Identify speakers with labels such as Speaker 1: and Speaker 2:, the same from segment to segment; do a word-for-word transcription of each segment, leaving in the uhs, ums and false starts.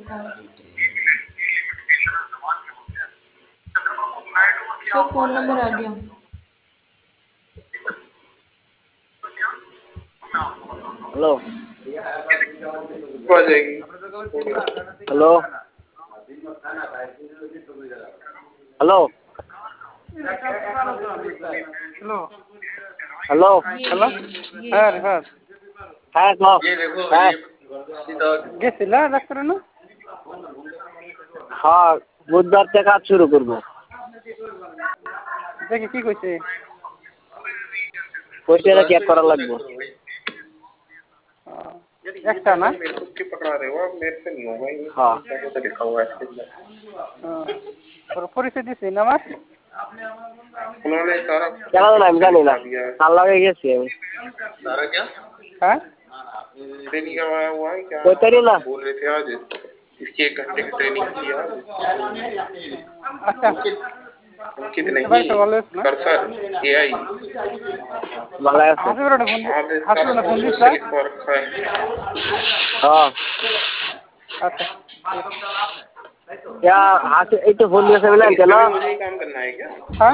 Speaker 1: Sir phone number आ गया।
Speaker 2: Hello
Speaker 3: आ जाएगी।
Speaker 2: हेलो हेलो
Speaker 4: হ্যালো
Speaker 2: हेलो
Speaker 1: ये
Speaker 4: হ্যালো
Speaker 1: ये ये
Speaker 4: হ্যাঁ রিফাত
Speaker 2: হ্যাঁ কও
Speaker 3: ये देखो
Speaker 2: হ্যাঁ
Speaker 3: ये सीधा
Speaker 4: গেছিলা ডাক্তার না
Speaker 2: হ্যাঁ বুধবার থেকে কাজ শুরু করবো।
Speaker 4: দেখি কি কইছে
Speaker 2: পয়সাটা
Speaker 3: बुधवार
Speaker 2: চেক
Speaker 3: से
Speaker 2: করা
Speaker 3: इसको चेक
Speaker 2: লাগবে।
Speaker 3: करो भाई। यार ये
Speaker 4: একটা না
Speaker 3: चैनल मेरे को क्यों पकड़ा रहे हो आप? मेरे से नहीं होगा ये।
Speaker 2: हाँ
Speaker 3: क्या क्या लिखा हुआ है इसके अंदर?
Speaker 4: তোর পরিচয় দিছিস না আমার
Speaker 3: उन्होंने सारा
Speaker 2: কেন না আমি
Speaker 3: इंस्ट्रक्शन
Speaker 2: জানি ना
Speaker 3: लिखवा दिया है।
Speaker 2: কাল লাগে গেছি আমি
Speaker 3: सारा क्या?
Speaker 4: হ্যাঁ
Speaker 3: ट्रेनिंग करवाया हुआ है क्या?
Speaker 2: কইতারি না
Speaker 3: बोल रहे थे आज इसकी एक घंटे की ट्रेनिंग की है आज।
Speaker 4: আচ্ছা
Speaker 3: अंकित अंकित
Speaker 4: এবার
Speaker 3: नहीं
Speaker 4: তো ভালো আছে না
Speaker 3: कर्सर एआई
Speaker 2: ভালো আছে।
Speaker 4: হাসিবুর ফোন
Speaker 3: आज सारा
Speaker 4: হাসিবুর ফোন
Speaker 3: कुछ
Speaker 4: দিস
Speaker 3: उससे लिखवा रखा है।
Speaker 2: হ্যাঁ
Speaker 4: আচ্ছা
Speaker 2: क्या हाथ एक तो फोन दिया से मिला
Speaker 3: इसमें
Speaker 2: ना
Speaker 3: भी मुझे ही काम करना है क्या?
Speaker 4: হ্যাঁ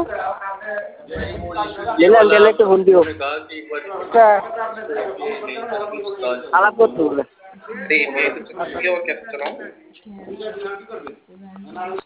Speaker 2: मिला अंकल एक तो फोन दियो
Speaker 3: उन्होंने कहा कि एक बार
Speaker 4: কে
Speaker 3: नहीं करती उसका
Speaker 2: साला को तू
Speaker 3: अरे मैं तो चला और क्या चलाऊं?